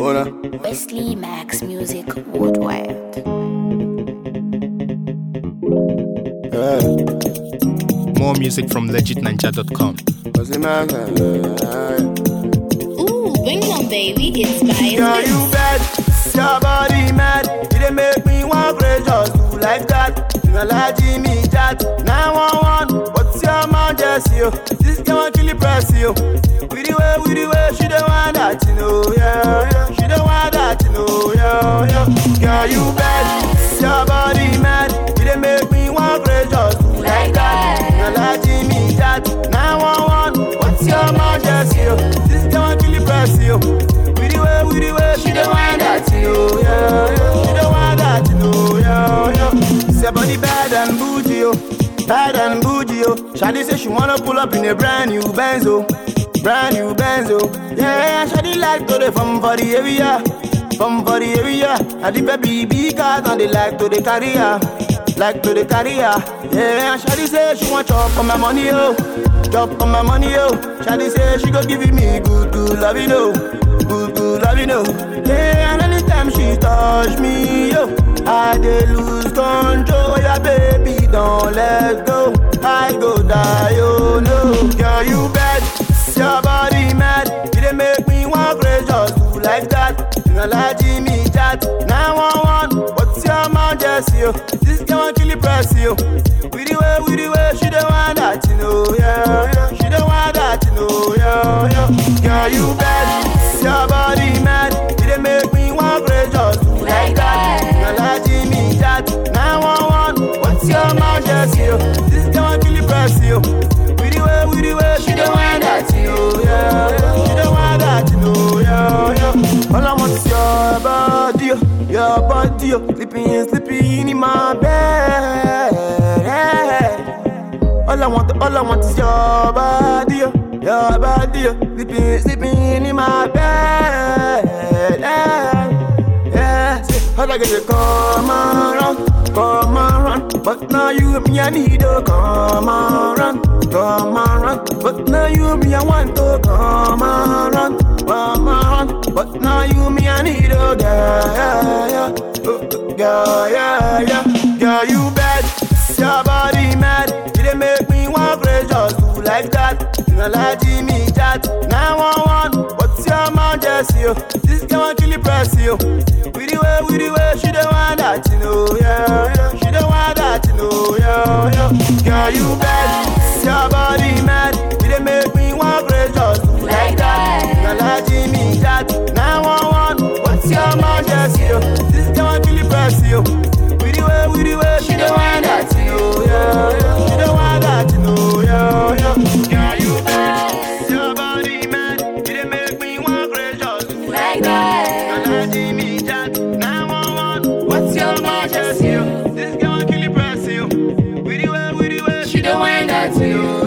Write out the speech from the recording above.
Mona. Wesley Max Music Worldwide. More music from legitninja.com. Wesley Max. Ooh, bring on baby, it's by Yeah, you bad, your body mad. You didn't make me want great, just do like that. You know like Jimmy that. 911, what's your man just you? This girl want kill you, press you. With the way, she don't want that, you know, yeah. She don't want that, you know, yeah. Girl, you bad, your body mad. You didn't make me want great, just do like that. You know like Jimmy that. 911, what's your man just you? This girl want kill you, press you. With the way, she don't want that, you know, yeah. She don't want that, you know, yeah. It's your body bad and bougie, yo. Bad and bougie, yo. Shadi say she wanna pull up in a brand new Benzo. Brand new Benzo. Yeah, Shadi like to the fun for the area. Fun for the area. And the baby big cars and they like to the career. Like to the career. Yeah, Shadi say she want chop on my money, yo. Chop on my money, yo. Shadi say she go give me good love, you know. Good love, you know. Yeah, and anytime she touch me, yo, I dey lose control. Yeah, baby, don't let go. I go die, oh no. Girl, you bad, your body mad. You dey make me want great, just do like that. You know like Jimmy that. 911, what's your man just you? This girl want kill you, press you. With the way, she don't want that, you know, yeah. She don't want that, you know, yeah. Girl, you bad. Your body mad, you didn't make me want great, just do like that. You know like Jimmy that. 911, what's your man just you? This girl want kill you, press you. With the way, she don't want that, you know, yeah. She don't want that, you know, yeah. All I want is your body, sleeping in my bed, yeah. All I want is your body, sleeping in my bed, yeah. All I get to come around, but now you and me I need to come around, but now you and me I want to come around, but now you and me I need to Girl, you bad, your body mad. You didn't make me want great, just do like that. You know like Jimmy that. 911, what's your man just you? This girl want kill you, press you. With the way, she don't want that, you know, yeah. She don't want that, you know, yeah. Girl, you bad, your body mad. You didn't make me want great, just do like that. You know like Jimmy that. 911, what's your man just you? This girl want kill you, press you. With the way, she don't want that, you know, yeah. She don't want that, you know, yeah. Girl, you bad, your body mad. You didn't make me want great, just do like that. And I see me that. 911, what's your man just you? This girl kill you, press you. With the way, she don't want that, you know.